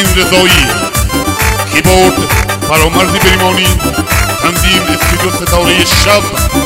رضایی، کیبورد فرامرز بریمانی، تنظیم استودیو ستاره شب.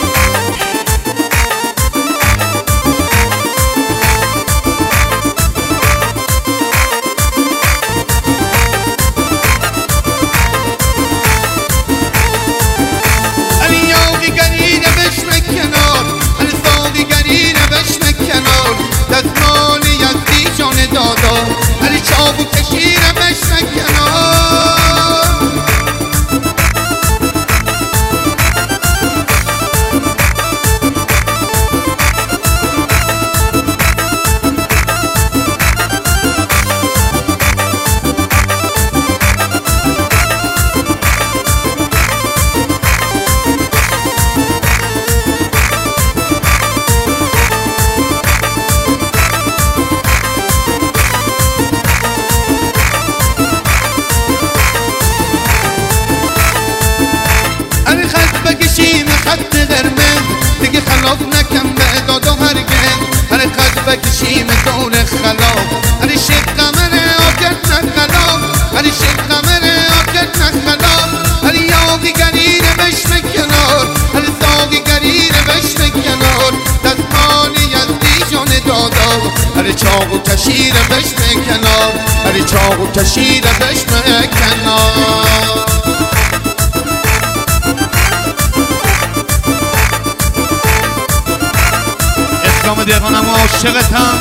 خط قرمز دیگه خلاف نکن به داد و هرگز، هر خط بکشیم دور خلاف، هر شیخ قمره آکت نخلاف، هر شیخ قمره آکت نخلاف، هر یاقی گرینه بشم کنار، هر ساقی گرینه بشم کنار، دستمانی یزدی جان دادا، هر چاق و کشیره بشم کنار، هر چاق و کشیره بشم کنار. اسلام دیوانم و عاشقتم.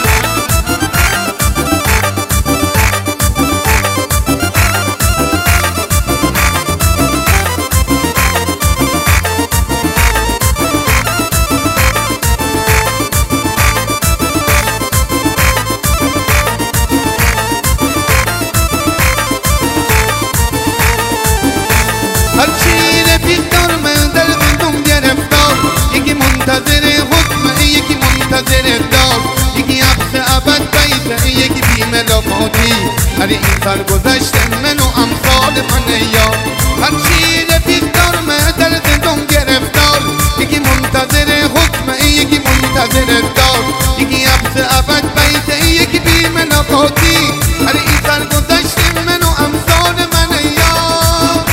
هرچی رفیق دار من در زندون گرفتار، یکی منتظر حکمه یکی منتظر دار، یکی حبس ابد بیته یکی بی ملاقاتی، هر این سرگذشت من و امثال من یار. هرچی رفیق دار من در زندون گرفتار، یکی منتظر حکمه یکی منتظر دار، یکی حبس ابد بیته یکی بی ملاقاتی، هر این سرگذشت من و امثال من یار.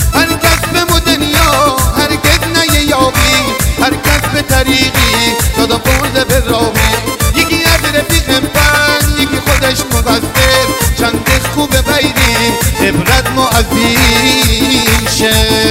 هر کس به طریقی دادا برده به راهی، یکی از رفیق من یکی خودش مقصر، چندش خوبه بیریم عبرت ما از این شه.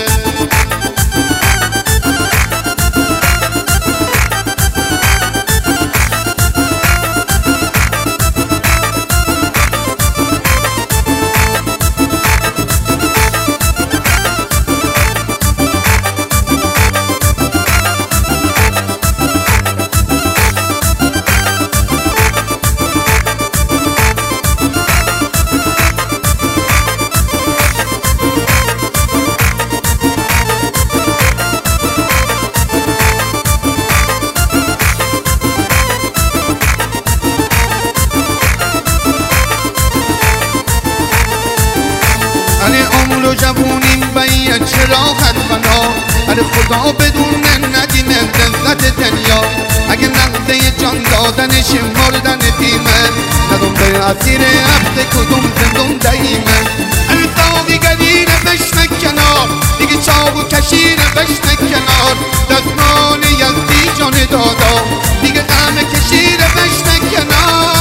عمر و جوونیم باید چرا خط بنا، هر خدا بدونه ندیم لذت دنیا، اگه لحظه جان دادنش مردن تیمه، ندون به اسیر عبد کدوم زندون دایمه. هر ساقی گرینه بشنه کنار، دیگه چاق و کشیره بشنه کنار، دستمان یزدی جان دادا، دیگه غم کشیره بشنه کنار.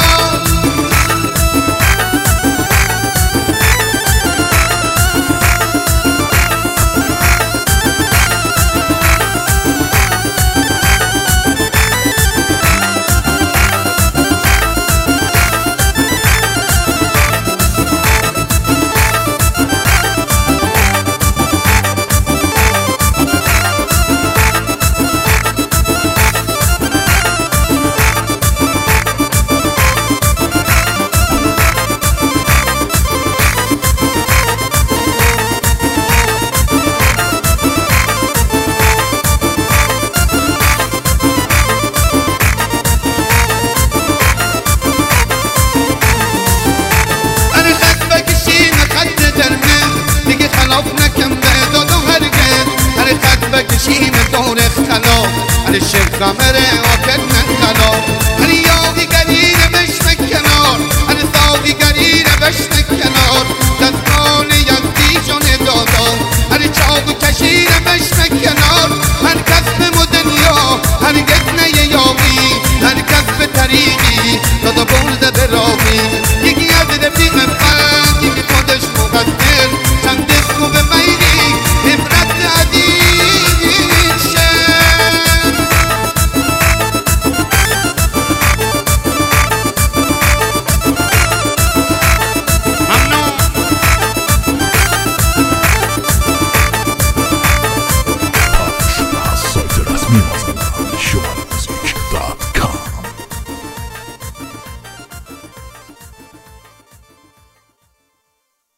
بکشیم دور خلاف، هر شیخ قمره آکت نخلاف، هر یاقی گرینه بشم کنار، هر ساقی گرینه بشم گرفتار